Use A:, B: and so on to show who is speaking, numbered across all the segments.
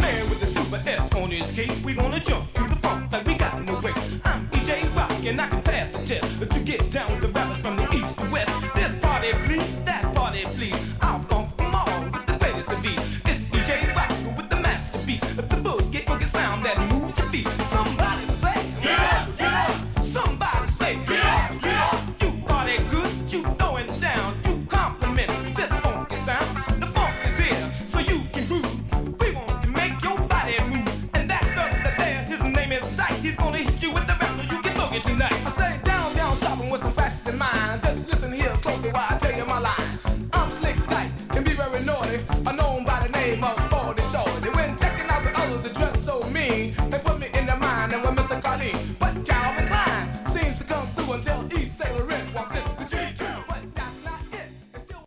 A: man with the super S on his cape. We gonna jump to the funk like we got no way. I'm EJ Rock and I can pass the test to get down with the rappers from the east to west. This party please, that party please. I'll funk them all with the greatest of beat. It's EJ Rock with the master beat. The boogie sound that moves your feet. Somebody say, get up, get up. Somebody say, get up, get up. You party good, you throwing down, you compliment this funky sound. The funk is here, so you can groove. We want to make your body move. And that brother there, his name is Dyke. He's gonna hit you with the rap so you can boogie tonight. I say downtown shopping with some fashion in mind. Just listen here closely while I tell you my line. I'm Slick Dyke, can be very naughty. I'm known by the name of Sporty Shorty. When checking out the others that dress so mean, they put me in their mind and with Mr. Carlene. But Calvin Klein seems to come through until East Sailor Red walks in the GQ. But that's not it. It's still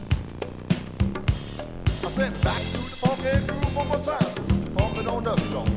B: Back to the funky groove one more time. Pumping on up, y'all.